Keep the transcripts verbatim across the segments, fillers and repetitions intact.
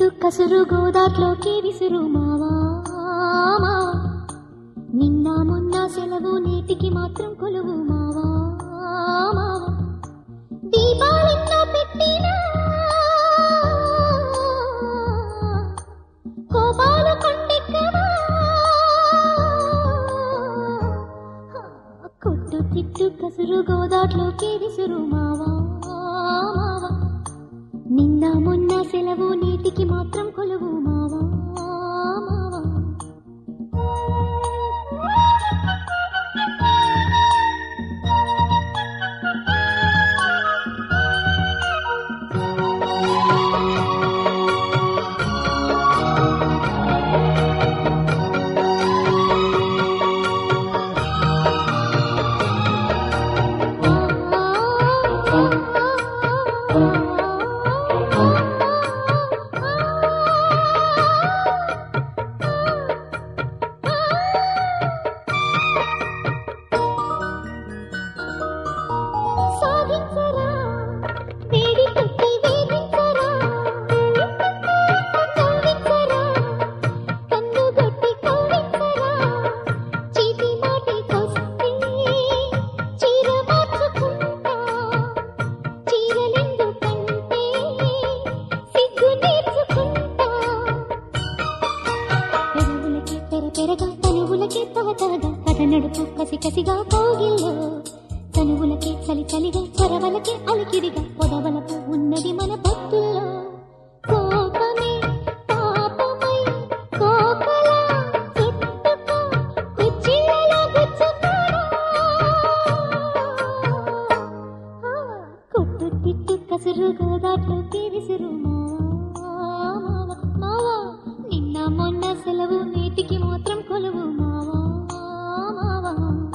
తిట్టు కసురు గోదాట్లోకి విసురు మావా మావా, నిన్న మొన్న సెలవు నేటికి మాత్రం కొలువు మావా మావా, దీపాలెన్నో పెట్టినా కోపాలు కొండెక్కవా, కొట్టు తిట్టు కసురు గోదాట్లోకి విసురు మావా మావా, నిన్న మొన్న సెలవు నేటికి మాత్రం కొలువు మావా మావా. తనువులకే తాతాగా కథ నడుపు కసి కసిగా కోగిల్లో, తనువులకే చలి చలిగా చరవలకే అలికిడిగా పొదవలకు ఉన్నది మన పత్తుల్లో. కోపమే పాపమై కోకలా చుట్టుకో కుచ్చిళ్ళలో గుచ్చుకోరా, కొట్టు తిట్టు కసురు గోదాట్లోకి విసురు మావా మావా, నిన్న మొన్న సెలవు నేటికి మాత్రం కొలువు మావా మావా.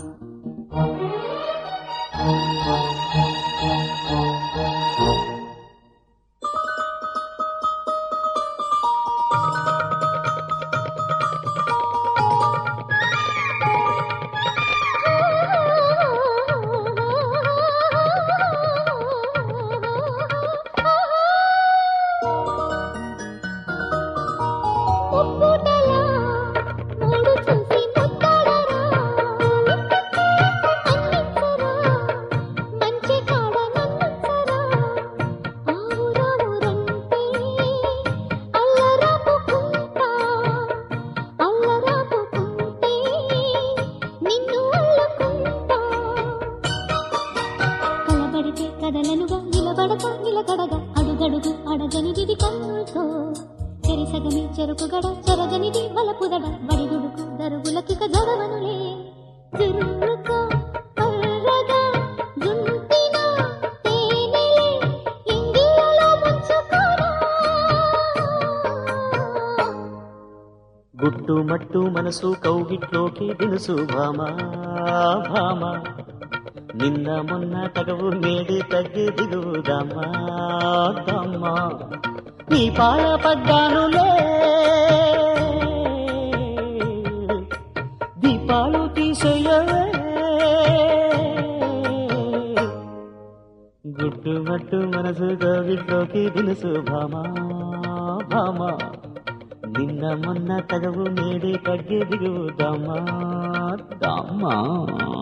కదలనుగా నిలబడక నిలకడగా అడుగడుగు అడగనిది కన్నులతో, చెరిసగమి చెరుకుగడ చెరగనిది బలపుదడ బడిగుడుకు దరుగులకిక జడవనులే, జుర్రుకో కర్రగా జుంటిన తేనెలే ఇంగిలలో ముంచుకోరా, గుట్టు మట్టు మనసు కౌగిట్లోకి దినుసు భామా భామా, నిన్న మొన్న తగవు నేడి తగ్గి దిగుదామా దమ్మా, నీ పాల పడ్డానులే దీపాలు తీసేయవే, గుట్టు మట్టు మనసు కౌగిట్లోకి దినుసు భామా భామా, నిన్న మొన్న తగవు నేడి తగ్గి దిగుదామా దమ్మా.